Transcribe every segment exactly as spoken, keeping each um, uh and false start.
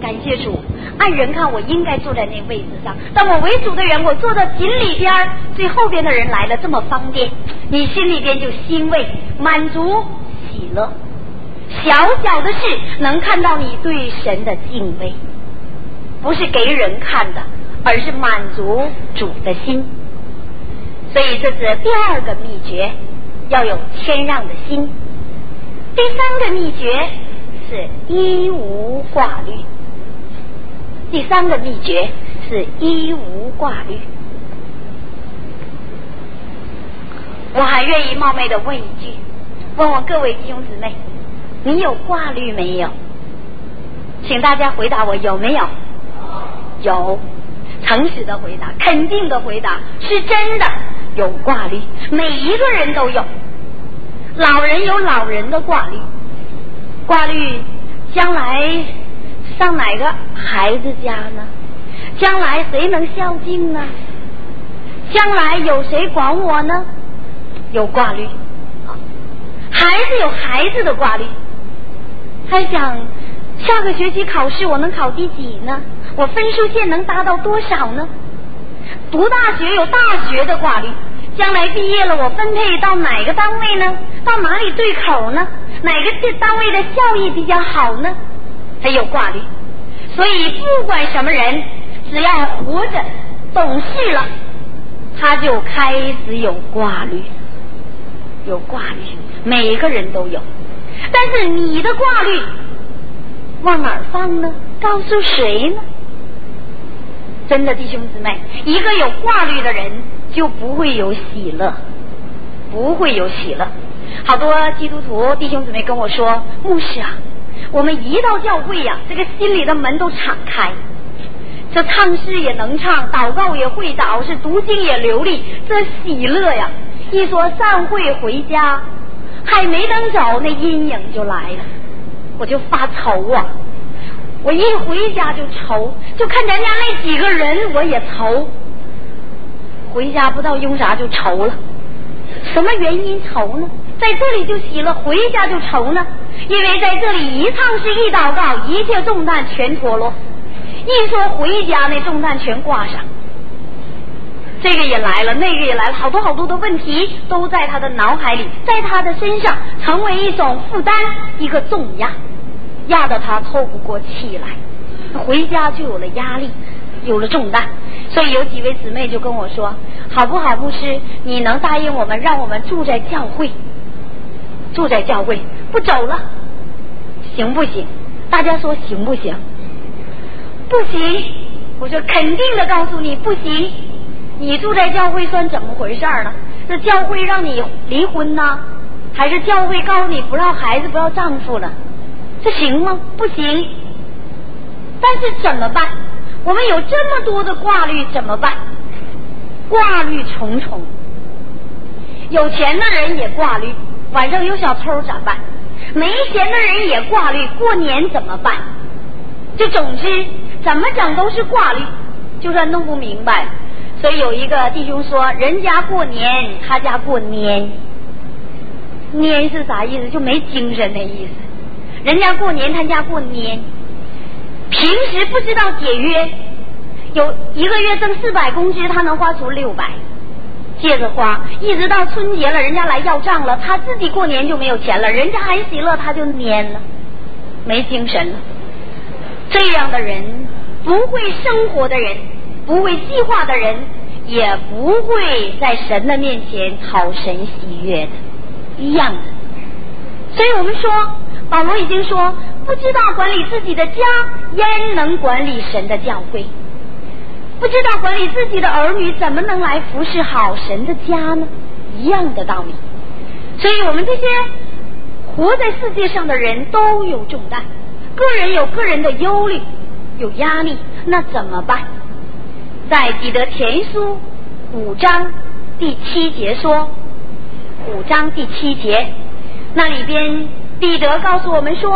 感谢主，按人看我应该坐在那位置上，但我为主的人，我坐到井里边，最后边的人来了这么方便，你心里边就欣慰、满足、喜乐。小小的事能看到你对神的敬畏，不是给人看的，而是满足主的心。所以这是第二个秘诀，要有谦让的心。第三个秘诀是一无挂虑。第三个秘诀是一无挂虑。我还愿意冒昧的问一句，问问各位弟兄姊妹，你有挂虑没有？请大家回答我，有没有？有。诚实的回答，肯定的回答，是真的有挂虑，每一个人都有。老人有老人的挂虑，挂虑将来上哪个孩子家呢？将来谁能孝敬呢？将来有谁管我呢？有挂虑。孩子有孩子的挂虑，还想下个学期考试我能考第几呢？我分数线能达到多少呢？读大学有大学的挂虑，将来毕业了我分配到哪个单位呢？到哪里对口呢？哪个单位的效益比较好呢？还有挂虑。所以不管什么人，只要活着懂事了，他就开始有挂虑，有挂虑，每个人都有。但是你的挂虑往哪儿放呢？告诉谁呢？真的弟兄姊妹，一个有挂虑的人就不会有喜乐，不会有喜乐。好多基督徒弟兄姊妹跟我说，牧师啊，我们一到教会呀、啊，这个心里的门都敞开，这唱诗也能唱，祷告也会祷，是读经也流利，这喜乐呀，一说散会回家，还没等走，那阴影就来了，我就发愁啊。我一回家就愁，就看咱家那几个人我也愁，回家不知道用啥就愁了。什么原因愁呢？在这里就喜了，回家就愁呢？因为在这里一唱诗一祷告，一切重担全脱落，一说回家那重担全挂上，这个也来了，那个也来了，好多好多的问题都在他的脑海里，在他的身上成为一种负担，一个重压，压得他透不过气来，回家就有了压力，有了重担。所以有几位姊妹就跟我说，好不好牧师，你能答应我们让我们住在教会，住在教会不走了行不行？大家说行不行？不行。我说肯定的告诉你不行。你住在教会算怎么回事呢？是教会让你离婚呢，还是教会告诉你不要孩子不要丈夫了？这行吗？不行。但是怎么办？我们有这么多的挂虑怎么办？挂虑重重。有钱的人也挂虑，晚上有小偷咋办？没钱的人也挂虑，过年怎么办？就总之怎么整都是挂虑，就算弄不明白。所以有一个弟兄说，人家过年他家过年，年是啥意思？就没精神的意思。人家过年他家过年，平时不知道节约，有一个月挣四百工资，他能花出六百，接着花，一直到春节了，人家来要账了，他自己过年就没有钱了，人家还喜乐，他就蔫了，没精神了。这样的人，不会生活的人，不会计划的人，也不会在神的面前讨神喜悦的，一样的。所以我们说，保罗已经说，不知道管理自己的家，焉能管理神的教会？不知道管理自己的儿女，怎么能来服侍好神的家呢？一样的道理。所以我们这些活在世界上的人都有重担，个人有个人的忧虑，有压力，那怎么办？在彼得前书五章第七节说，五章第七节，那里边彼得告诉我们说，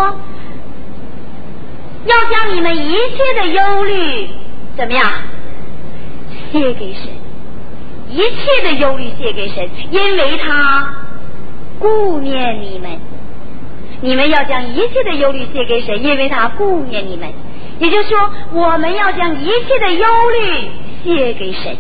要将你们一切的忧虑怎么样卸给神，一切的忧虑卸给神，因为他顾念你们。你们要将一切的忧虑卸给神，因为他顾念你们。 也就是说，我们要将一切的忧虑卸给神。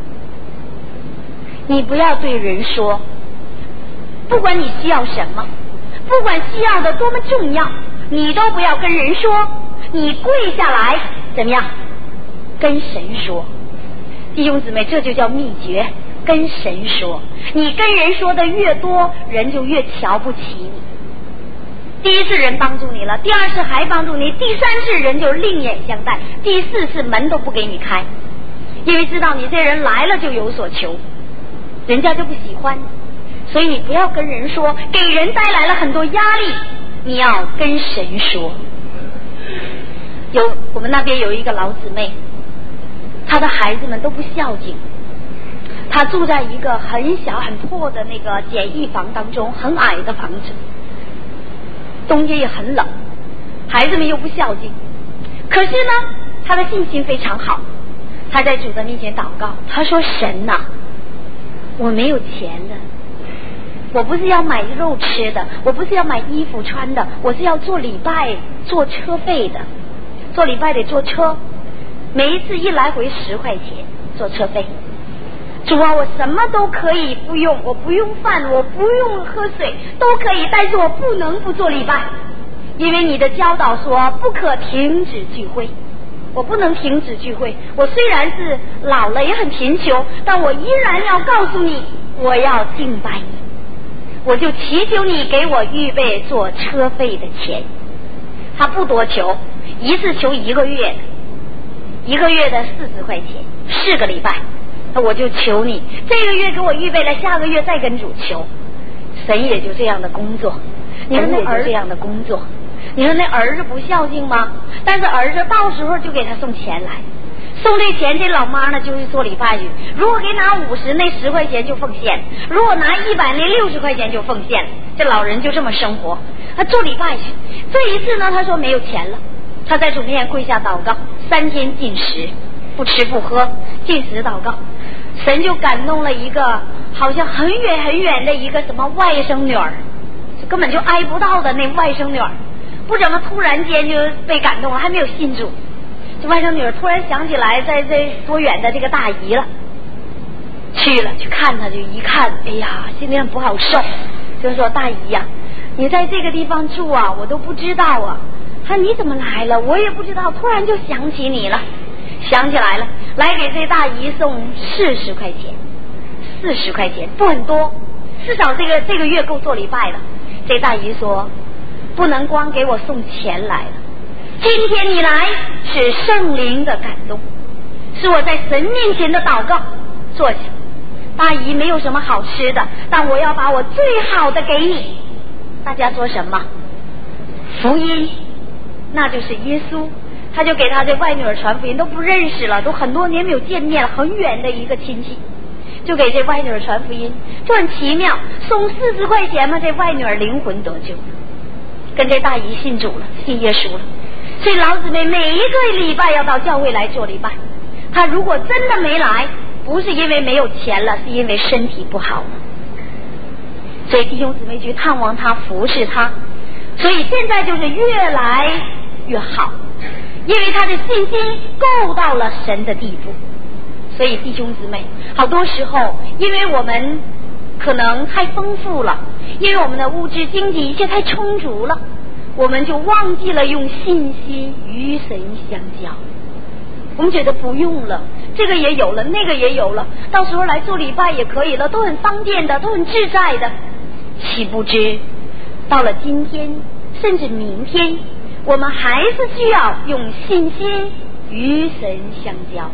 你不要对人说，不管你需要什么，不管需要的多么重要，你都不要跟人说，你跪下来怎么样？跟神说。弟兄姊妹，这就叫秘诀，跟神说。你跟人说的越多，人就越瞧不起你。第一次人帮助你了，第二次还帮助你，第三次人就另眼相待，第四次门都不给你开，因为知道你这人来了就有所求，人家就不喜欢。所以你不要跟人说，给人带来了很多压力，你要跟神说。有我们那边有一个老姊妹，她的孩子们都不孝敬，她住在一个很小很破的那个简易房当中，很矮的房子，冬天也很冷，孩子们又不孝敬，可是呢她的信心非常好，她在主的面前祷告，她说神啊，我没有钱的，我不是要买肉吃的，我不是要买衣服穿的，我是要做礼拜坐车费的，做礼拜得坐车，每一次一来回十块钱坐车费。主啊，我什么都可以不用，我不用饭，我不用喝水都可以，但是我不能不做礼拜，因为你的教导说不可停止聚会，我不能停止聚会。我虽然是老了也很贫穷，但我依然要告诉你，我要敬拜你，我就祈求你给我预备做车费的钱。他不多求，一次求一个月的，一个月的四十块钱，四个礼拜，我就求你这个月给我预备了，下个月再跟主求。神也就这样的工作，你说那儿子这样的工作，你说那儿子不孝敬吗？但是儿子到时候就给他送钱来，送这钱，这老妈呢就是做礼拜去，如果给拿五十，那十块钱就奉献；如果拿一百，那六十块钱就奉献。这老人就这么生活，他做礼拜去。这一次呢，他说没有钱了，他在主面前跪下祷告，三天禁食，不吃不喝，禁食祷告。神就感动了一个好像很远很远的一个什么外甥女儿，根本就挨不到的那外甥女儿，不怎么突然间就被感动了，还没有信主。这外甥女儿突然想起来在这多远的这个大姨了，去了去看她，就一看，哎呀，心里很不好受，就说大姨呀、啊，你在这个地方住啊，我都不知道啊。他你怎么来了？我也不知道，突然就想起你了，想起来了，来给这大姨送四十块钱，四十块钱不很多，至少这个这个月够做礼拜了。这大姨说，不能光给我送钱来了，今天你来是圣灵的感动，是我在神面前的祷告。坐下，大姨没有什么好吃的，但我要把我最好的给你。大家说什么？福音，那就是耶稣。他就给他这外女儿传福音，都不认识了，都很多年没有见面了，很远的一个亲戚，就给这外女儿传福音，就很奇妙，送四十块钱嘛，这外女儿灵魂得救，跟这大姨信主了，信耶稣了。所以老姊妹每一个礼拜要到教会来做礼拜，他如果真的没来，不是因为没有钱了，是因为身体不好了。所以弟兄姊妹去探望他，服侍他，所以现在就是越来越好，因为他的信心够到了神的地步。所以弟兄姊妹，好多时候因为我们可能太丰富了，因为我们的物质经济一切太充足了，我们就忘记了用信心与神相交。我们觉得不用了，这个也有了，那个也有了，到时候来做礼拜也可以了，都很方便的，都很自在的。岂不知到了今天甚至明天，我们还是需要用信心与神相交。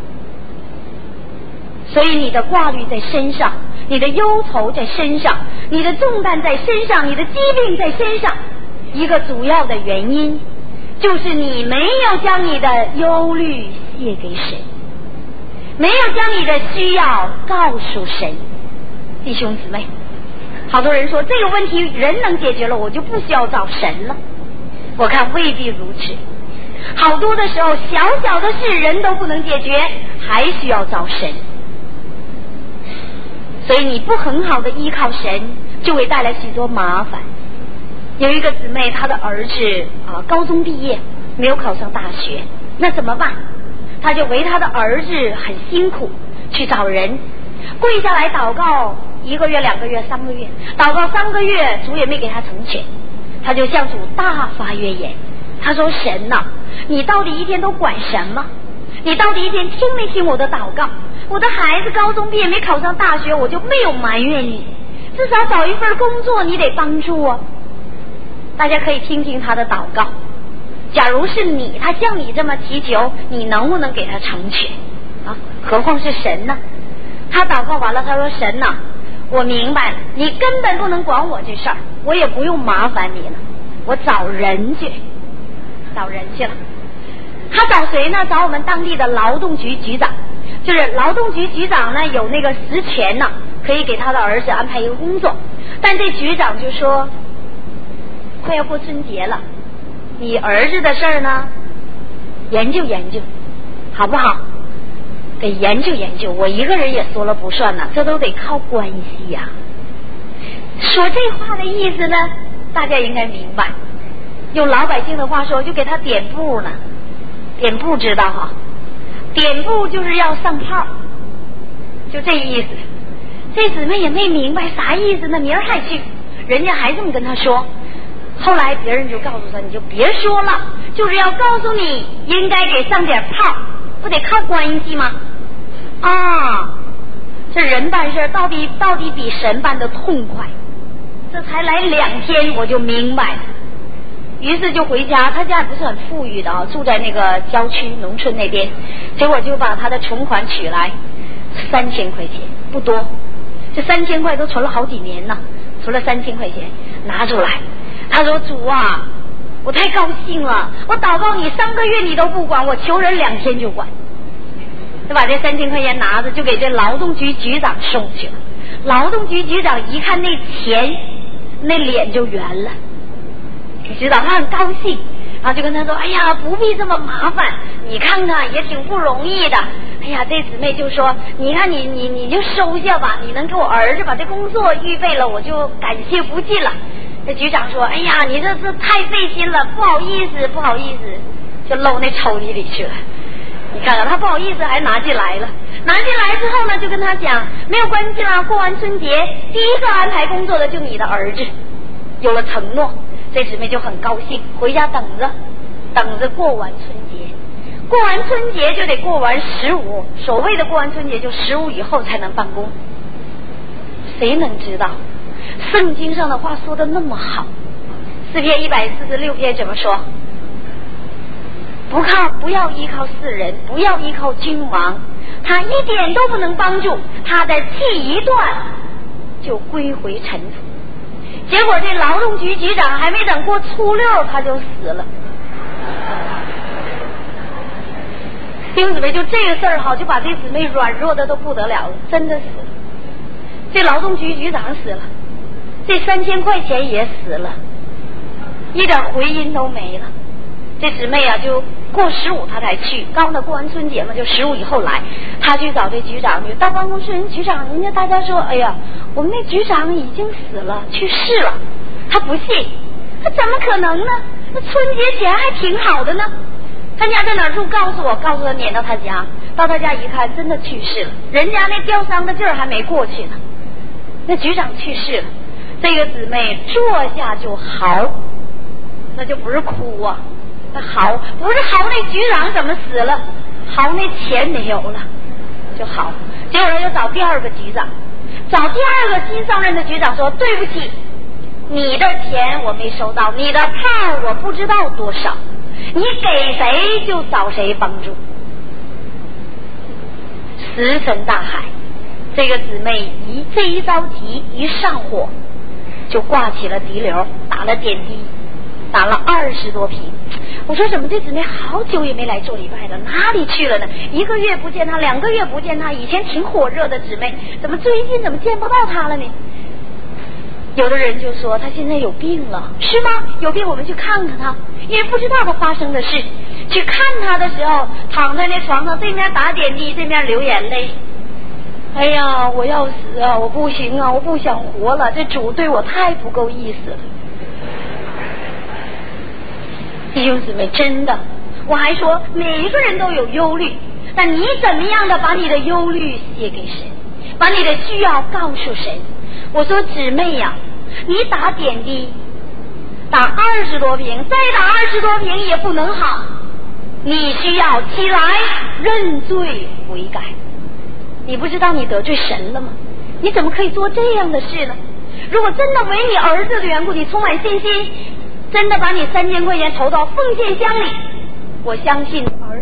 所以你的挂虑在身上，你的忧愁在身上，你的重担在身上，你的疾病在身上，一个主要的原因就是你没有将你的忧虑卸给神，没有将你的需要告诉神。弟兄姊妹，好多人说这个问题人能解决了，我就不需要找神了。我看未必如此，好多的时候小小的事人都不能解决，还需要找神。所以你不很好的依靠神，就会带来许多麻烦。有一个姊妹，她的儿子啊高中毕业没有考上大学， 那怎么办？他就为他的儿子很辛苦去找人，跪下来祷告一个月、两个月、三个月，祷告三个月，主也没给他成全，他就向主大发怨言。他说：神啊，你到底一天都管什么？你到底一天听没听我的祷告？我的孩子高中毕业没考上大学，我就没有埋怨你，至少找一份工作你得帮助啊。大家可以听听他的祷告，假如是你，他向你这么祈求，你能不能给他成全啊？何况是神呢？他祷告完了，他说：神啊，我明白了，你根本不能管我这事儿，我也不用麻烦你了，我找人去找人去了。他找谁呢？找我们当地的劳动局局长，就是劳动局局长呢有那个实权呢，可以给他的儿子安排一个工作。但这局长就说，快要过春节了，你儿子的事儿呢研究研究好不好？得研究研究，我一个人也说了不算呢，这都得靠关系呀、啊。说这话的意思呢，大家应该明白，用老百姓的话说，就给他点布呢。点布知道哈？点布就是要上炮，就这意思。这姊妹也没明白啥意思呢，明儿还去，人家还这么跟他说。后来别人就告诉他，你就别说了，就是要告诉你应该给上点炮，不得靠关系吗？啊，这人办事到底到底比神办得痛快。这才来两天我就明白了，于是就回家。他家也不是很富裕的啊，住在那个郊区农村那边。结果就把他的存款取来三千块钱，不多，这三千块都存了好几年了，存了三千块钱拿出来。他说：主啊，我太高兴了，我祷告你三个月你都不管，我求人两天就管。就把这三千块钱拿着就给这劳动局局长送去了。劳动局局长一看那钱，那脸就圆了，局长他很高兴，然后就跟他说：哎呀，不必这么麻烦，你看看也挺不容易的。哎呀，这姊妹就说：你看你你你就收下吧，你能给我儿子把这工作预备了，我就感谢不尽了。这局长说：哎呀，你这这太费心了，不好意思不好意思，就搂那抽屉里去了。你看看他不好意思还拿进来了，拿进来之后呢，就跟他讲没有关系啦，过完春节第一个安排工作的就你的儿子，有了承诺。这姊妹就很高兴，回家等着等着过完春节。过完春节就得过完十五，所谓的过完春节就十五以后才能办公。谁能知道圣经上的话说的那么好？诗篇一百四十六篇怎么说？不靠，不要依靠世人，不要依靠君王，他一点都不能帮助，他的气一断就归回尘土。结果这劳动局局长还没等过初六他就死了。弟兄姊妹，就这个事儿好，就把这姊妹软弱的都不得了了，真的死了。这劳动局局长死了，这三千块钱也死了，一点回音都没了。这姊妹啊，就过十五她才去，刚才过完春节嘛，就十五以后来。她去找这局长去，到办公室，人局长，人家大家说：哎呀，我们那局长已经死了，去世了。她不信，她怎么可能呢？那春节前还挺好的呢。他家在哪儿住？告诉我，告诉他撵到他家。到他家一看，真的去世了，人家那吊丧的劲儿还没过去呢。那局长去世了，这个姊妹坐下就嚎，那就不是哭啊。那嚎不是嚎那局长怎么死了，嚎那钱没有了，就嚎。结果他就找第二个局长，找第二个新上任的局长说：对不起，你的钱我没收到，你的票我不知道多少，你给谁就找谁帮助。石沉大海。这个姊妹一这一着急一上火，就挂起了滴流，打了点滴，打了二十多瓶。我说怎么这姊妹好久也没来做礼拜了，哪里去了呢？一个月不见她，两个月不见她，以前挺火热的姊妹，怎么最近怎么见不到她了呢？有的人就说她现在有病了。是吗？有病我们去看看她，因为不知道她发生的事。去看她的时候，躺在那床上，这面打点滴，这面流眼泪。哎呀，我要死啊，我不行啊，我不想活了，这主对我太不够意思了。弟兄姊妹，真的， 我还说每一个人都有忧虑，但你怎么样的把你的忧虑写给神，把你的需要告诉神。我说姊妹呀、啊，你打点滴打二十多瓶，再打二十多瓶也不能好，你需要起来认罪悔改。你不知道你得罪神了吗？你怎么可以做这样的事呢？如果真的为你儿子的缘故，你充满信心，真的把你三千块钱投到奉献箱里，我相信儿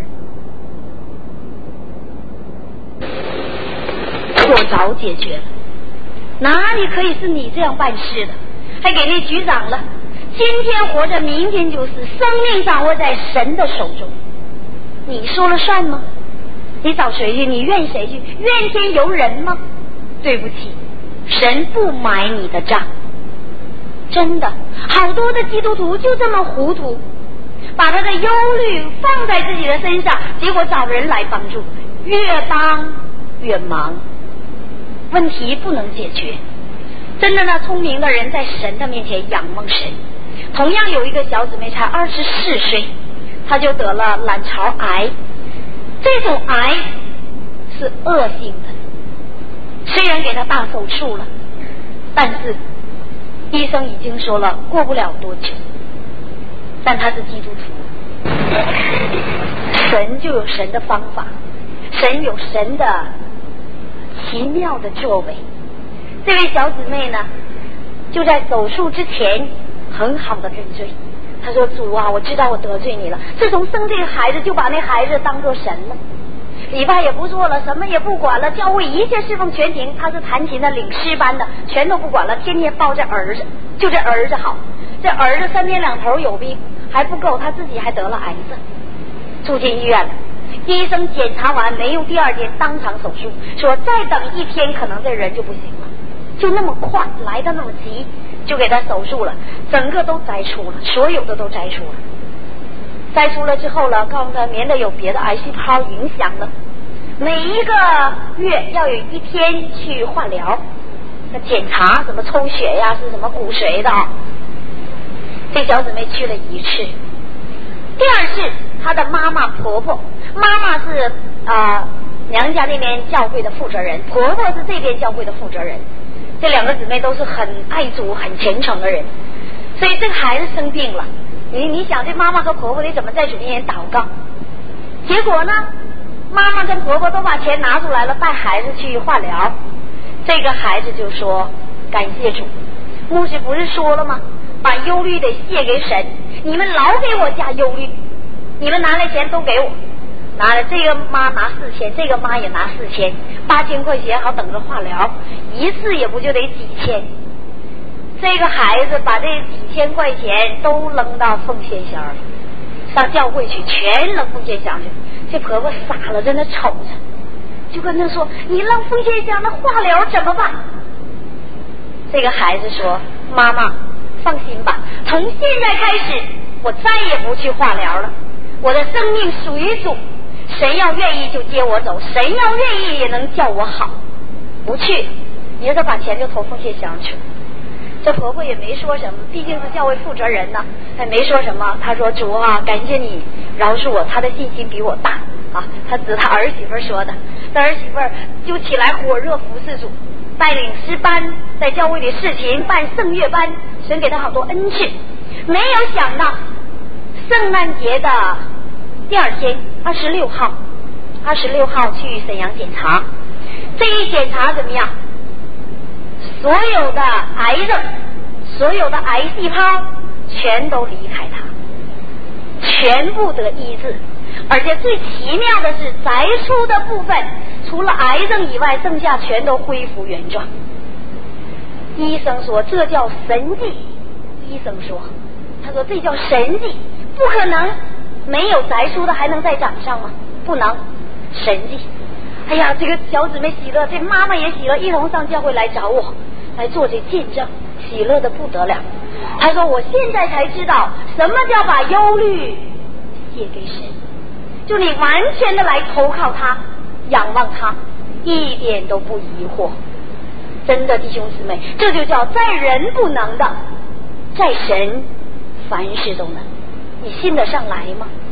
我早解决了。哪里可以是你这样办事的？还给那局长了，今天活着明天就死，生命掌握在神的手中，你说了算吗？你找谁去？你怨谁去？怨天尤人吗？对不起，神不买你的账。真的，好多的基督徒就这么糊涂，把他的忧虑放在自己的身上，结果找人来帮助，越帮越忙，问题不能解决。真的呢，聪明的人在神的面前仰望神。同样有一个小姊妹才二十四岁，她就得了卵巢癌。这种癌是恶性的，虽然给她大手术了，但是医生已经说了过不了多久。但她是基督徒，神就有神的方法，神有神的奇妙的作为。这位小姊妹呢，就在手术之前很好的认罪。她说：主啊，我知道我得罪你了，自从生这个孩子就把那孩子当作神了，礼拜也不做了，什么也不管了，教会一切侍奉全停。她是弹琴的，领诗班的，全都不管了，天天抱着儿子，就这儿子好。这儿子三天两头有病还不够，他自己还得了癌症，住进医院了。医生检查完没用，第二天当场手术，说再等一天可能这人就不行了，就那么快来的那么急，就给他手术了，整个都摘除了，所有的都摘除了。摘除了之后呢，告诉他免得有别的癌细胞影响了，每一个月要有一天去化疗，那检查什么抽血呀，是什么骨髓的啊。这小姊妹去了一次，第二次她的妈妈婆婆，妈妈是啊、呃、娘家那边教会的负责人，婆婆是这边教会的负责人，这两个姊妹都是很爱主很虔诚的人，所以这个孩子生病了，你你想这妈妈和婆婆得怎么在主面前祷告？结果呢，妈妈跟婆婆都把钱拿出来了，带孩子去化疗。这个孩子就说：感谢主，牧师不是说了吗？把忧虑得卸给神，你们老给我加忧虑，你们拿来钱都给我，拿了这个妈拿四千，这个妈也拿四千，八千块钱好等着化疗，一次也不就得几千。这个孩子把这几千块钱都扔到奉献箱里，上教会去全扔奉献箱去。这婆婆傻了，在那瞅着，就跟他说：你扔奉献箱，那化疗怎么办？这个孩子说：妈妈放心吧，从现在开始我再也不去化疗了，我的生命属于主，神要愿意就接我走，神要愿意也能叫我好。不去，你就把钱就投奉献箱去。这婆婆也没说什么，毕竟是教会负责人呢，她没说什么。她说：主啊，感谢你饶恕我，她的信心比我大啊。她指她儿媳妇说的，她儿媳妇就起来火热服侍主，带领诗班，在教会里侍琴，办圣乐班，神给她好多恩赐。没有想到圣诞节的第二天，二十六号，二十六号去沈阳检查，这一检查怎么样？所有的癌症，所有的癌细胞全都离开他，全部得医治。而且最奇妙的是，摘出的部分除了癌症以外，剩下全都恢复原状。医生说这叫神迹，医生说，他说这叫神迹，不可能没有摘出的还能再长上吗？不能，神迹。哎呀，这个小姊妹喜乐，这妈妈也喜乐，一同上教会来找我，来做这见证，喜乐的不得了。她说我现在才知道什么叫把忧虑写给神，就你完全的来投靠他，仰望他，一点都不疑惑。真的弟兄姊妹，这就叫在人不能的，在神凡事都能。你信得上来吗？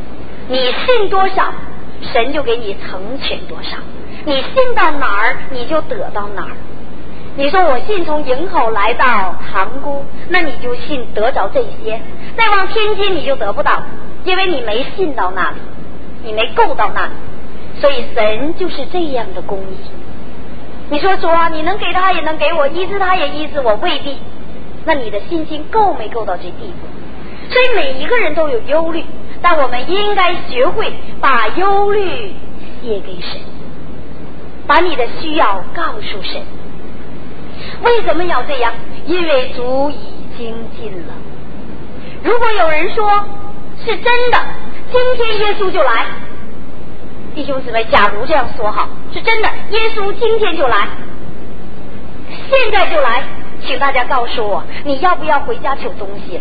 你信多少，神就给你成全多少。你信到哪儿，你就得到哪儿。你说我信从营口来到塘沽，那你就信得着这些，再往天津你就得不到，因为你没信到那里，你没够到那里。所以神就是这样的公义。你说主啊，你能给他也能给我，医治他也医治我，未必。那你的信心够没够到这地步？所以每一个人都有忧虑，但我们应该学会把忧虑卸给神，把你的需要告诉神。为什么要这样？因为主已经近了。如果有人说是真的，今天耶稣就来，弟兄姊妹，假如这样说好，是真的，耶稣今天就来，现在就来，请大家告诉我，你要不要回家取东西了？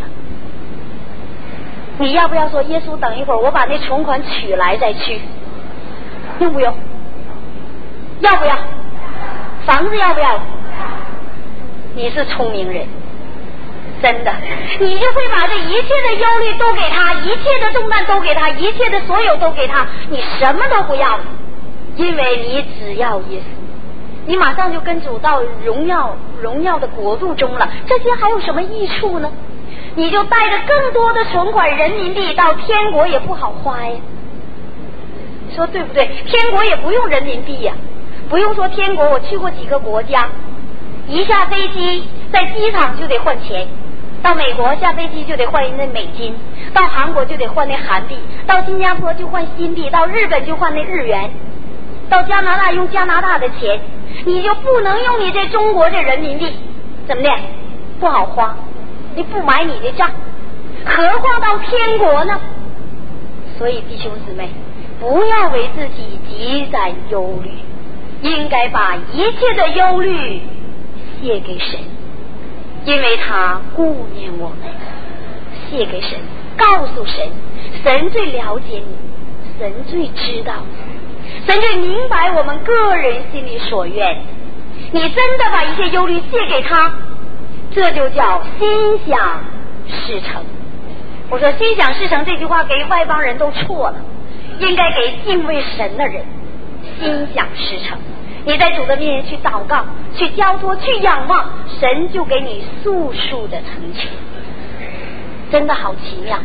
你要不要说耶稣等一会儿我把那存款取来再去？用不用？要不要？房子要不要？你是聪明人，真的，你就会把这一切的忧虑都给他，一切的重担都给他，一切的所有都给他，你什么都不要，因为你只要耶稣，你马上就跟主到荣耀荣耀的国度中了，这些还有什么益处呢？你就带着更多的存款人民币到天国也不好花呀，你说对不对？天国也不用人民币呀，不用说天国，我去过几个国家，一下飞机在机场就得换钱，到美国下飞机就得换那美金，到韩国就得换那韩币，到新加坡就换新币，到日本就换那日元，到加拿大用加拿大的钱，你就不能用你这中国这人民币，怎么的？不好花，你不买你的账，何况到天国呢？所以弟兄姊妹，不要为自己积攒忧虑，应该把一切的忧虑卸给神，因为他顾念我们。卸给神，告诉神，神最了解你，神最知道你，神最明白我们个人心里所愿。你真的把一切忧虑卸给他，这就叫心想事成。我说心想事成这句话给外邦人都错了，应该给敬畏神的人。心想事成，你在主的面前去祷告，去交托，去仰望，神就给你速速的成全，真的好奇妙。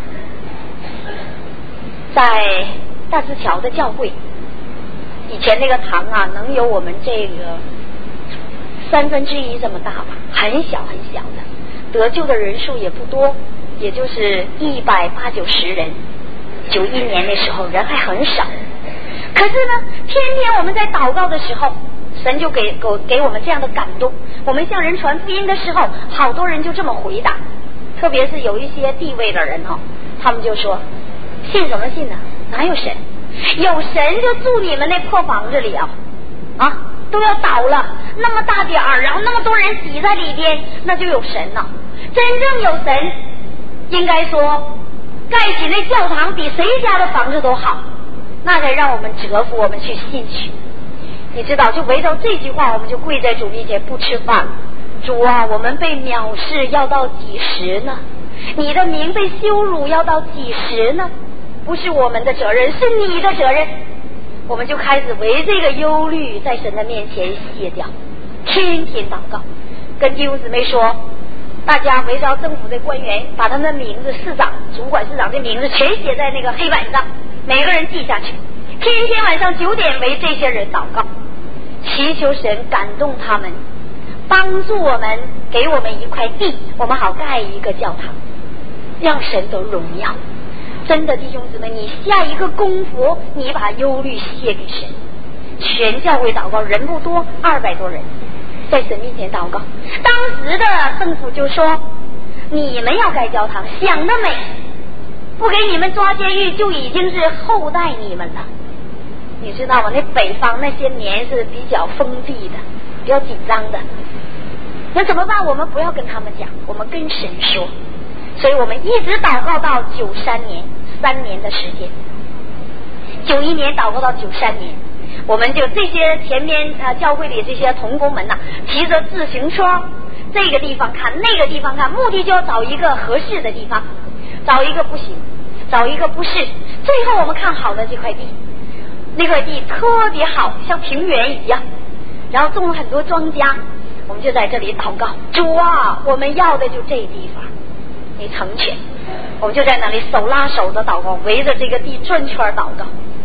在大石桥的教会，以前那个堂啊，能有我们这个三分之一这么大吧，很小很小的，得救的人数也不多，也就是一百八九十人。九一年那时候人还很少，可是呢，天天我们在祷告的时候，神就给给给我们这样的感动。我们向人传福音的时候，好多人就这么回答，特别是有一些地位的人哦，他们就说：信什么信呢？哪有神？有神就住你们那破房子里啊！啊，都要倒了，那么大点儿，然后那么多人挤在里边，那就有神了。真正有神，应该说盖起那教堂比谁家的房子都好，那才让我们折服，我们去信去。你知道，就围绕这句话，我们就跪在主面前不吃饭。主啊，我们被藐视要到几时呢？你的名被羞辱要到几时呢？不是我们的责任，是你的责任。我们就开始为这个忧虑在神的面前卸掉，天天祷告，跟弟兄姊妹说，大家围绕政府的官员，把他们的名字，市长、主管市长的名字全写在那个黑板上，每个人记下去，天天晚上九点为这些人祷告，祈求神感动他们，帮助我们，给我们一块地，我们好盖一个教堂，让神得荣耀。真的弟兄姊妹，你下一个功夫，你把忧虑卸给神。全教会祷告，人不多，二百多人在神面前祷告。当时的政府就说，你们要盖教堂，想得美，不给你们抓监狱就已经是厚待你们了。你知道吗？那北方那些年是比较封闭的，比较紧张的，那怎么办？我们不要跟他们讲，我们跟神说。所以我们一直祷告到九三年，三年的时间。九一年祷告到九三年，我们就这些前面呃教会里这些同工们呐、啊，骑着自行车，这个地方看，那个地方看，目的就要找一个合适的地方，找一个不行， 找一个不是，最后我们看好了这块地，那块地特别好，像平原一样，然后种了很多庄稼，我们就在这里祷告，主啊，我们要的就这地方，你成全。我们就在那里手拉手的祷告，围着这个地转圈祷告。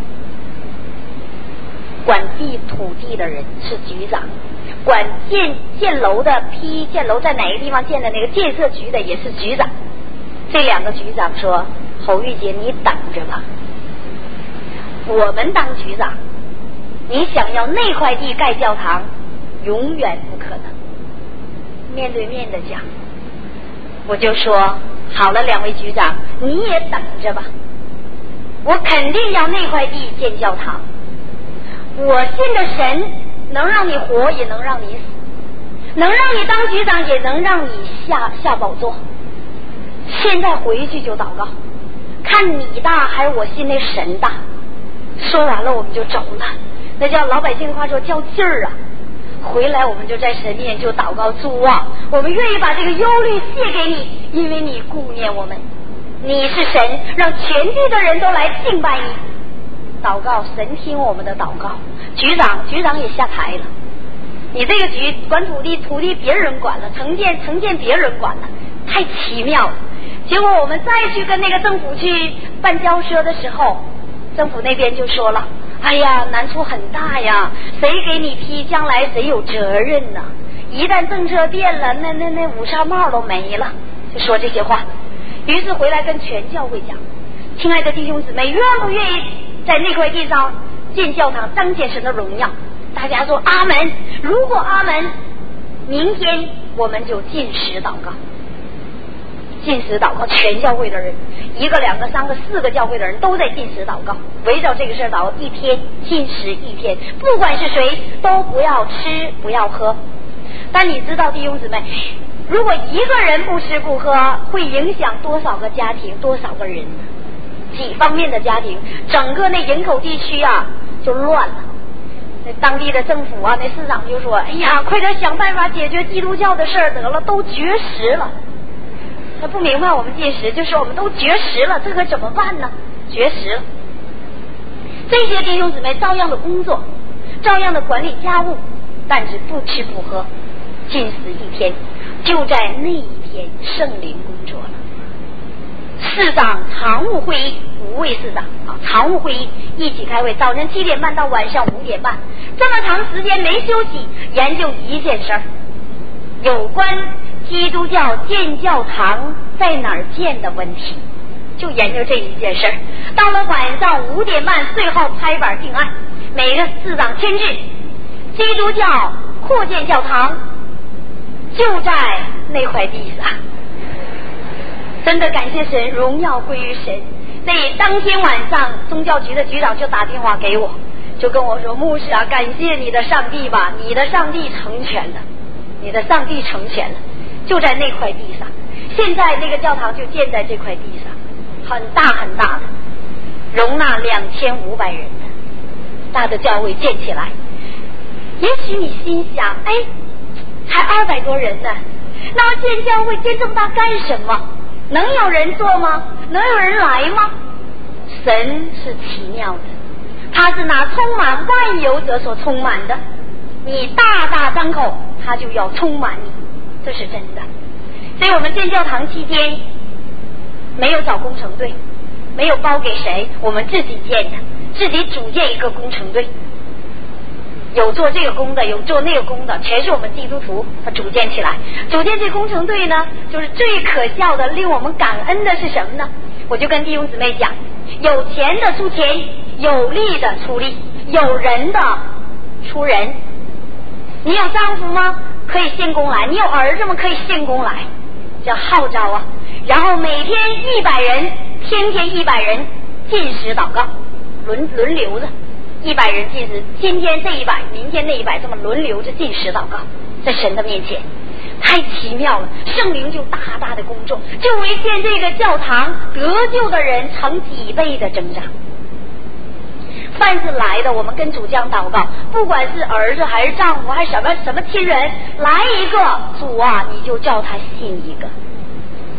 管地土地的人是局长，管建建楼的批建楼在哪个地方建的那个建设局的也是局长。这两个局长说，侯玉姐你等着吧，我们当局长，你想要那块地盖教堂永远不可能。面对面的讲，我就说好了，两位局长你也等着吧，我肯定要那块地建教堂。我信的神能让你活也能让你死，能让你当局长也能让你下下宝座。现在回去就祷告，看你大还是我信那神大。说完了我们就走了，那叫老百姓话说较劲儿啊。回来我们就在神面就祷告，主啊，我们愿意把这个忧虑卸给你，因为你顾念我们，你是神，让全地的人都来敬拜你。祷告，神听我们的祷告。局长局长也下台了，你这个局管土地土地别人管了，城建城建别人管了，太奇妙了。结果我们再去跟那个政府去办交涉的时候，政府那边就说了，哎呀，难处很大呀，谁给你批，将来谁有责任呢？一旦政策变了，那那那五纱帽都没了，就说这些话。于是回来跟全教会讲，亲爱的弟兄姊妹，愿不愿意在那块地上建教堂，彰显神的荣耀？大家说阿门。如果阿门，明天我们就禁食祷告。禁食祷告，全教会的人，一个两个三个四个教会的人都在禁食祷告，围绕这个事儿祷告一天，禁食一天，不管是谁都不要吃不要喝。但你知道弟兄姊妹，如果一个人不吃不喝，会影响多少个家庭多少个人呢？几方面的家庭，整个那营口地区啊就乱了。那当地的政府啊，那市长就说，哎呀，快点想办法解决基督教的事儿，得了，都绝食了。他不明白我们禁食，就是我们都绝食了，这可怎么办呢？绝食了。这些弟兄姊妹照样的工作，照样的管理家务，但是不吃不喝，禁食一天。就在那一天，圣灵工作了。市长常务会议，五位市长啊，常务会议一起开会，早晨七点半到晚上五点半，这么长时间没休息，研究一件事儿，有关基督教建教堂在哪儿建的问题，就研究这一件事儿。到了晚上五点半，最后拍板定案，每个市长签字，基督教扩建教堂就在那块地上。真的感谢神，荣耀归于神。那当天晚上，宗教局的局长就打电话给我，就跟我说，牧师啊，感谢你的上帝吧，你的上帝成全了，你的上帝成全了，就在那块地上。现在那个教堂就建在这块地上，很大很大的，容纳两千五百人的大的教会建起来。也许你心想，哎，才二百多人呢，那建教会建这么大干什么？能有人做吗？能有人来吗？神是奇妙的，他是拿充满万有者所充满的，你大大张口，他就要充满你，这是真的。所以我们建教堂期间没有找工程队，没有包给谁，我们自己建的，自己组建一个工程队，有做这个工的，有做那个工的，全是我们基督徒组建起来。组建这工程队呢，就是最可笑的，令我们感恩的是什么呢？我就跟弟兄姊妹讲，有钱的出钱，有力的出力，有人的出人。你有丈夫吗？可以献工来。你有儿子吗？可以献工来，叫号召啊。然后每天一百人，天天一百人禁食祷告，轮轮流着。一百人禁食，今天这一百，明天那一百，这么轮流着禁食祷告，在神的面前，太奇妙了。圣灵就大大的工作，就为建这个教堂，得救的人成几倍的增长。凡是来的，我们跟主将祷告，不管是儿子还是丈夫还是什么什么亲人，来一个，主啊，你就叫他信一个。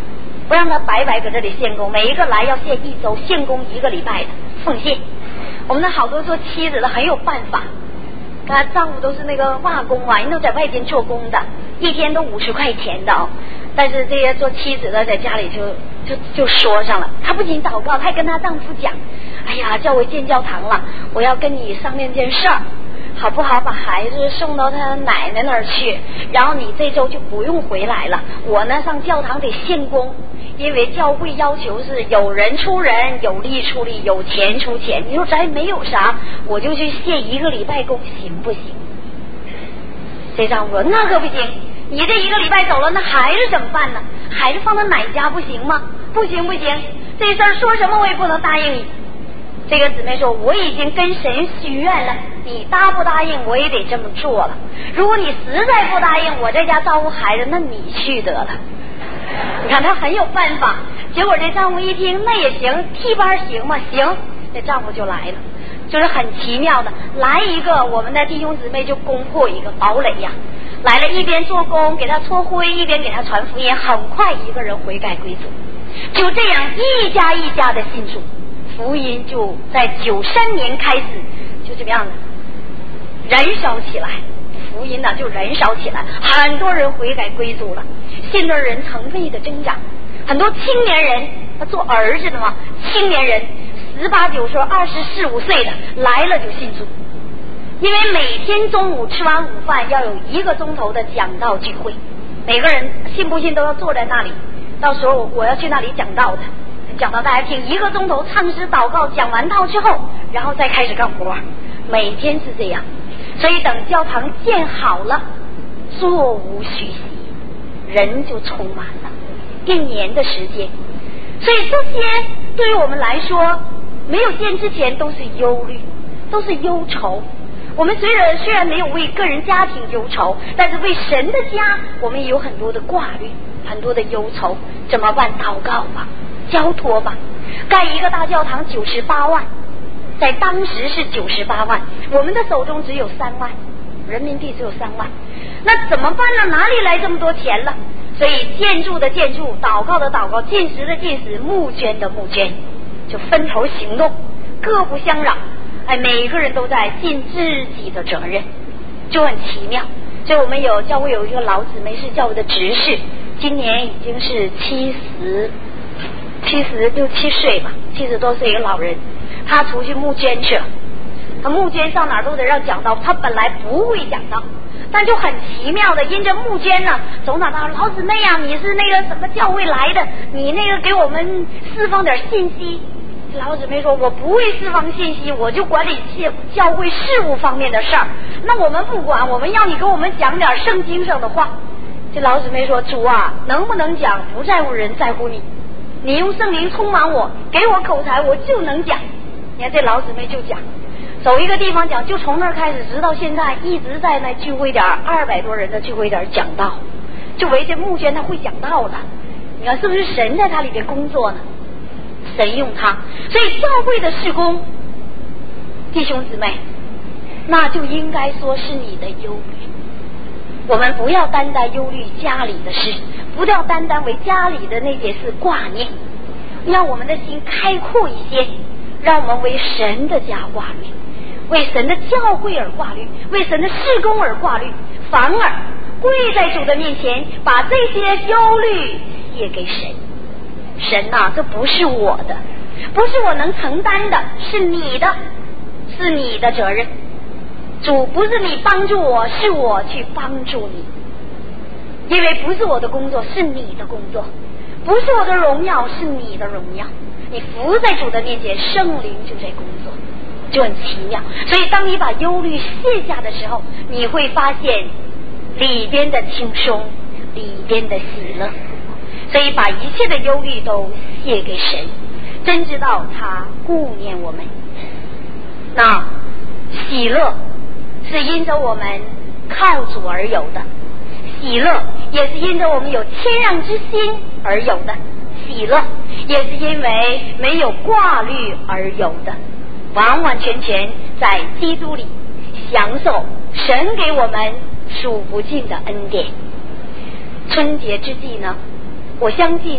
不让他白白搁这里献功，每一个来要献一周，献功一个礼拜的奉献。我们的好多做妻子的很有办法，她丈夫都是那个瓦工啊，人都在外边做工的，一天都五十块钱的哦。但是这些做妻子的在家里就就就说上了，她不仅祷告，她还跟她丈夫讲，哎呀，叫我进教堂了，我要跟你商量件事儿，好不好？把孩子送到他奶奶那儿去，然后你这周就不用回来了。我呢上教堂得献功，因为教会要求是有人出人，有力出力，有钱出钱。你说咱没有啥，我就去献一个礼拜功，行不行？这丈夫说那可不行，你这一个礼拜走了，那孩子怎么办呢？孩子放到奶家不行吗？不行不行，这事儿说什么我也不能答应你。这个姊妹说我已经跟神许愿了，你答不答应我也得这么做了。如果你实在不答应，我在家照顾孩子，那你去得了。你看他很有办法。结果这丈夫一听那也行，替班行吗？行，这丈夫就来了，就是很奇妙的，来一个我们的弟兄姊妹就攻破一个堡垒呀，来了一边做工给他搓灰，一边给他传福音，很快一个人悔改归主，就这样一家一家的信主，福音就在九三年开始就这么样的燃烧起来，福音呢就燃烧起来，很多人悔改归主了，信的人成倍的增长，很多青年人，他做儿子的嘛，青年人十八九岁、二十四五岁的来了就信主，因为每天中午吃完午饭要有一个钟头的讲道聚会，每个人信不信都要坐在那里，到时候我要去那里讲道的，讲到大家听，一个钟头唱诗祷告，讲完道之后，然后再开始干活，每天是这样。所以等教堂建好了，座无虚席，人就充满了，一年的时间。所以这些对于我们来说，没有建之前都是忧虑，都是忧愁。我们虽然虽然没有为个人家庭忧愁，但是为神的家我们也有很多的挂虑，很多的忧愁。怎么办？祷告吧，交托吧。盖一个大教堂九十八万，在当时是九十八万，我们的手中只有三万人民币，只有三万，那怎么办呢？哪里来这么多钱了？所以建筑的建筑，祷告的祷告，进食的进食，募捐的募捐，就分头行动，各不相扰。哎，每一个人都在尽自己的责任，就很奇妙。所以我们有教会有一个老姊妹是教会的执事，今年已经是七十七十六七岁吧，七十多岁一个老人，他出去募捐去了。他募捐上哪儿都得让讲道，他本来不会讲道，但就很奇妙的因着募捐呢，走哪到老姊妹呀、啊，你是那个什么教会来的，你那个给我们释放点信息。老姊妹说我不会释放信息，我就管理教会事务方面的事儿，那我们不管，我们要你给我们讲点圣经上的话。这老姊妹说主啊，能不能讲不在乎人，在乎你，你用圣灵充满我，给我口才，我就能讲。你看这老姊妹就讲，走一个地方讲，就从那儿开始直到现在一直在那聚会点二百多人的聚会点讲道，就围着募捐他会讲道了。你看是不是神在他里边工作呢？神用他，所以教会的事工，弟兄姊妹，那就应该说是你的忧虑。我们不要单单忧虑家里的事，不要单单为家里的那件事挂念，让我们的心开阔一些，让我们为神的家挂虑，为神的教会而挂虑，为神的事工而挂虑，反而跪在主的面前，把这些忧虑卸给神。神啊，这不是我的，不是我能承担的，是你的，是你的责任。主，不是你帮助我，是我去帮助你，因为不是我的工作，是你的工作，不是我的荣耀，是你的荣耀。你伏在主的面前，圣灵就在工作，就很奇妙。所以当你把忧虑卸下的时候，你会发现里边的轻松，里边的喜乐。所以把一切的忧虑都卸给神，真知道他顾念我们。那喜乐是因着我们靠主而有的，喜乐也是因着我们有谦让之心而有的，喜乐也是因为没有挂虑而有的，完完全全在基督里享受神给我们数不尽的恩典。春节之际呢，我相信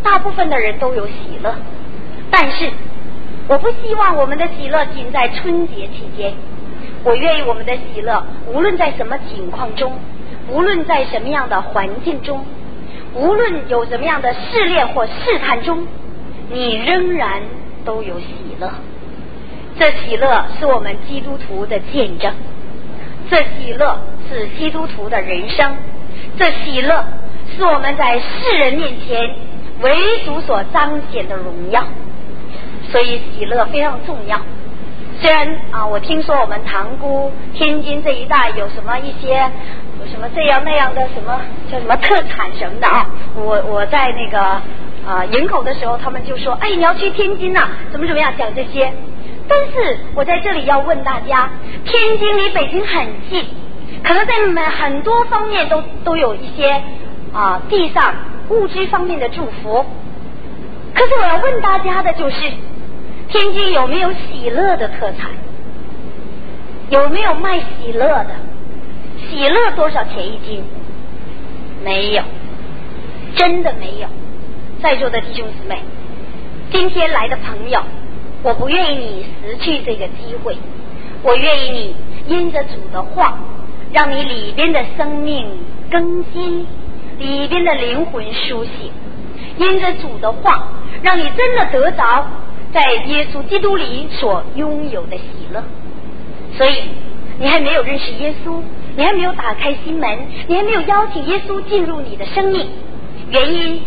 大部分的人都有喜乐，但是我不希望我们的喜乐仅在春节期间，我愿意我们的喜乐无论在什么情况中，无论在什么样的环境中，无论有什么样的试炼或试探中，你仍然都有喜乐。这喜乐是我们基督徒的见证，这喜乐是基督徒的人生，这喜乐是我们在世人面前为主所彰显的荣耀。所以喜乐非常重要。虽然啊，我听说我们塘沽、天津这一带有什么一些有什么这样那样的什么叫什么特产什么的啊，我我在那个啊营口的时候，他们就说，哎，你要去天津呐、啊，怎么怎么样讲这些。但是我在这里要问大家，天津离北京很近，可能在很多方面都都有一些啊地上物质方面的祝福。可是我要问大家的就是，天津有没有喜乐的特产？有没有卖喜乐的？喜乐多少钱一斤？没有，真的没有。在座的弟兄姊妹，今天来的朋友，我不愿意你失去这个机会，我愿意你因着主的话，让你里边的生命更新，里边的灵魂苏醒，因着主的话，让你真的得着在耶稣基督里所拥有的喜乐。所以你还没有认识耶稣，你还没有打开心门，你还没有邀请耶稣进入你的生命，原因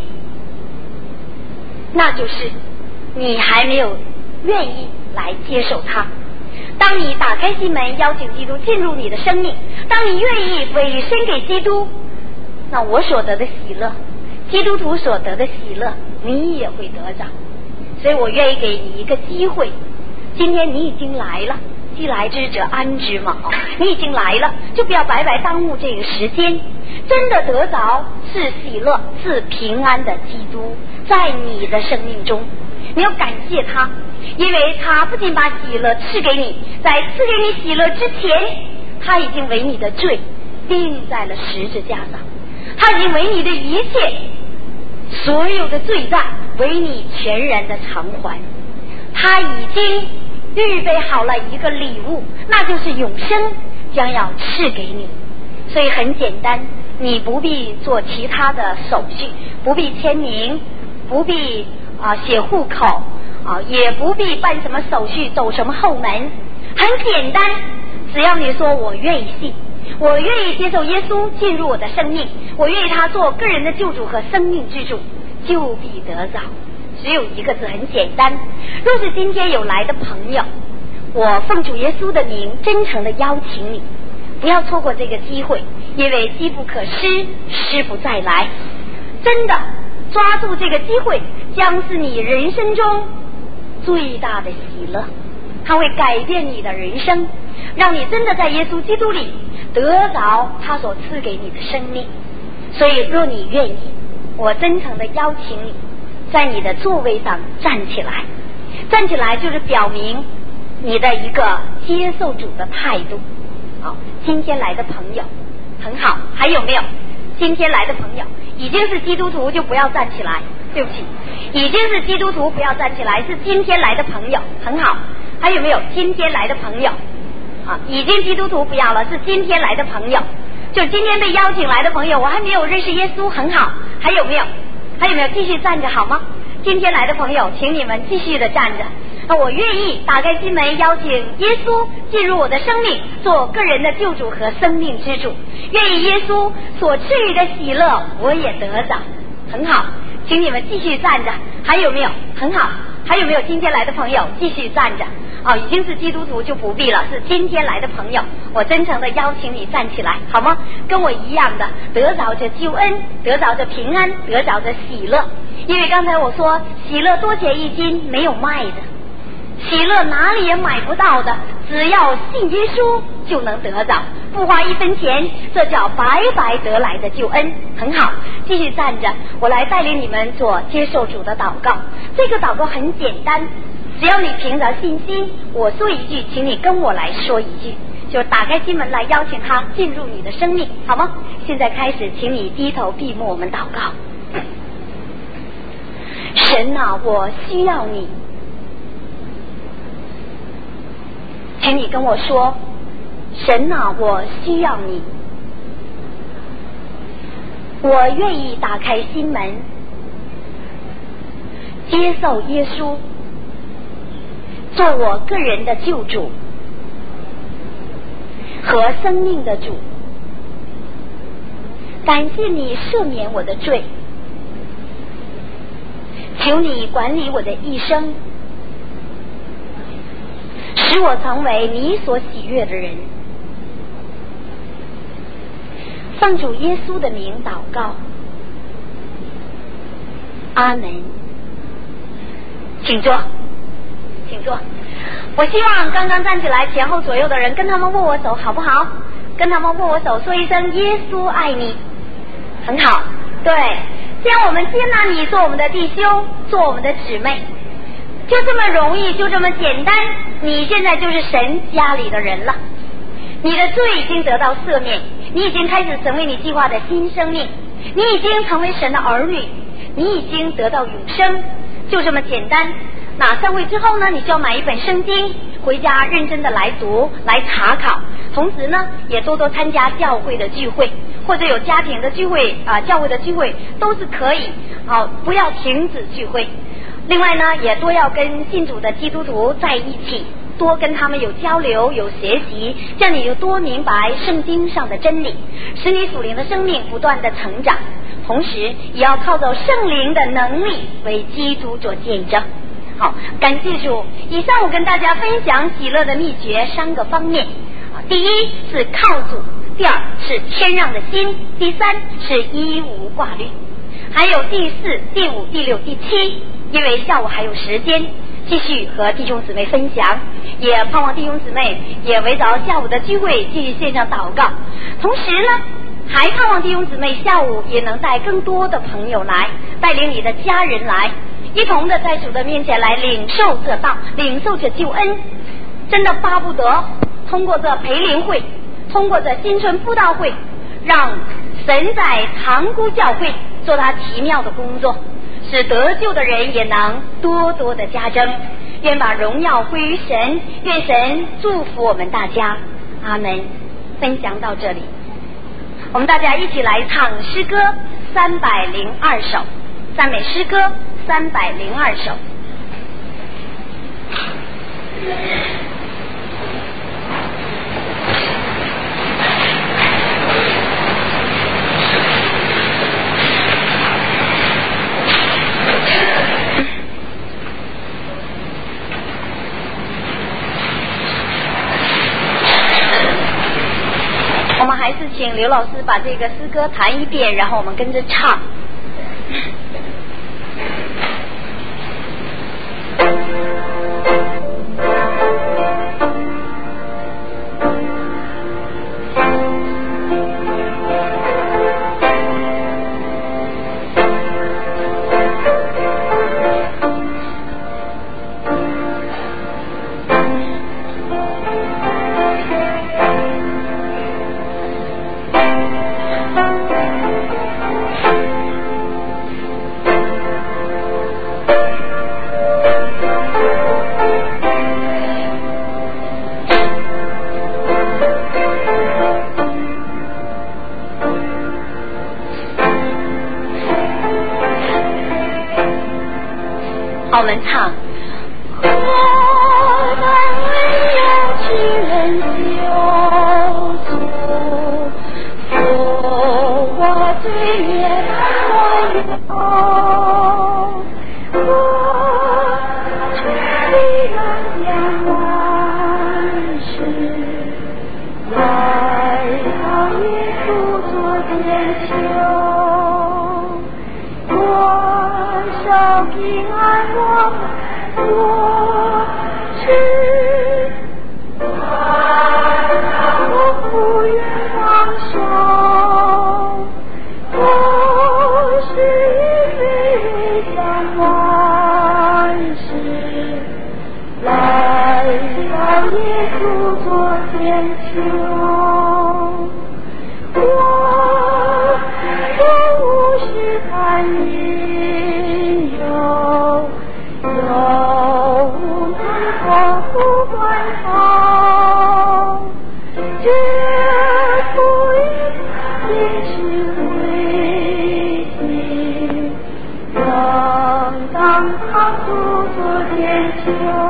那就是你还没有愿意来接受他。当你打开心门，邀请基督进入你的生命，当你愿意委身给基督，那我所得的喜乐，基督徒所得的喜乐，你也会得着。所以我愿意给你一个机会，今天你已经来了，既来之者安之嘛，你已经来了，就不要白白耽误这个时间。真的得着是喜乐是平安的基督在你的生命中，你要感谢他，因为他不仅把喜乐赐给你，在赐给你喜乐之前，他已经为你的罪钉在了十字架上，他已经为你的一切所有的罪债为你全然的偿还，他已经预备好了一个礼物，那就是永生将要赐给你。所以很简单，你不必做其他的手续，不必签名，不必啊写户口啊，也不必办什么手续，走什么后门，很简单，只要你说我愿意信，我愿意接受耶稣进入我的生命，我愿意他做个人的救主和生命之主，就必得着。只有一个字，很简单。若是今天有来的朋友，我奉主耶稣的名真诚的邀请你，不要错过这个机会，因为机不可失，失不再来。真的抓住这个机会，将是你人生中最大的喜乐，它会改变你的人生，让你真的在耶稣基督里得着他所赐给你的生命。所以若你愿意，我真诚的邀请你在你的座位上站起来，站起来就是表明你的一个接受主的态度。好，今天来的朋友很好，还有没有今天来的朋友已经是基督徒就不要站起来，对不起，已经是基督徒不要站起来，是今天来的朋友，很好。还有没有今天来的朋友啊？已经基督徒不要了，是今天来的朋友，就今天被邀请来的朋友，我还没有认识耶稣，很好。还有没有还有没有继续站着好吗？今天来的朋友，请你们继续的站着。那我愿意打开心门，邀请耶稣进入我的生命，做个人的救主和生命之主。愿意耶稣所赐予的喜乐，我也得着。很好，请你们继续站着。还有没有？很好。还有没有今天来的朋友继续站着？哦，已经是基督徒就不必了，是今天来的朋友，我真诚的邀请你站起来，好吗？跟我一样的得着着救恩，得着着平安，得着着喜乐。因为刚才我说喜乐多钱一斤，没有卖的，喜乐哪里也买不到的，只要信耶稣就能得着，不花一分钱，这叫白白得来的救恩。很好，继续站着，我来带领你们做接受主的祷告。这个祷告很简单，只要你凭着信心，我说一句，请你跟我来说一句，就打开心门来邀请他进入你的生命，好吗？现在开始，请你低头闭目，我们祷告。 神啊，我需要你，请你跟我说，神啊，我需要你，我愿意打开心门，接受耶稣做我个人的救主和生命的主。感谢你赦免我的罪，求你管理我的一生，使我成为你所喜悦的人。奉主耶稣的名祷告，阿门。请坐，请坐。我希望刚刚站起来前后左右的人跟他们握握手，好不好？跟他们握握手，说一声耶稣爱你。很好，对，既然我们接纳你做我们的弟兄，做我们的姊妹，就这么容易，就这么简单，你现在就是神家里的人了。你的罪已经得到赦免，你已经开始成为你计划的新生命，你已经成为神的儿女，你已经得到永生，就这么简单。那散会之后呢，你就要买一本圣经回家认真的来读来查考，同时呢也多多参加教会的聚会，或者有家庭的聚会啊、呃，教会的聚会都是可以，好、哦，不要停止聚会。另外呢，也多要跟信主的基督徒在一起，多跟他们有交流有学习，这样你就多明白圣经上的真理，使你属灵的生命不断的成长，同时也要靠着圣灵的能力为基督做见证。好，感谢主。以上我跟大家分享喜乐的秘诀三个方面，第一是靠主，第二是谦让的心，第三是一无挂虑，还有第四、第五、第六、第七。因为下午还有时间继续和弟兄姊妹分享，也盼望弟兄姊妹也围绕下午的聚会继续线上祷告，同时呢还盼望弟兄姊妹下午也能带更多的朋友来，带领你的家人来，一同的在主的面前来领受这道，领受这救恩。真的巴不得通过这培灵会，通过这新春布道会，让神在塘沽教会做他奇妙的工作，使得救的人也能多多的加增。愿把荣耀归于神，愿神祝福我们大家，阿门。分享到这里，我们大家一起来唱诗歌三百零二首，赞美诗歌三百零二首。我们还是请刘老师把这个诗歌弹一遍，然后我们跟着唱。我们唱我们有情人救主，扶我罪孽我有，我出力量将万事，来到耶稣做点球，我手平安我我是我不愿放手，我是因为将万事来到耶稣做点球，我我无需看引诱。 关好，绝不也是为你，让当他不做天桥。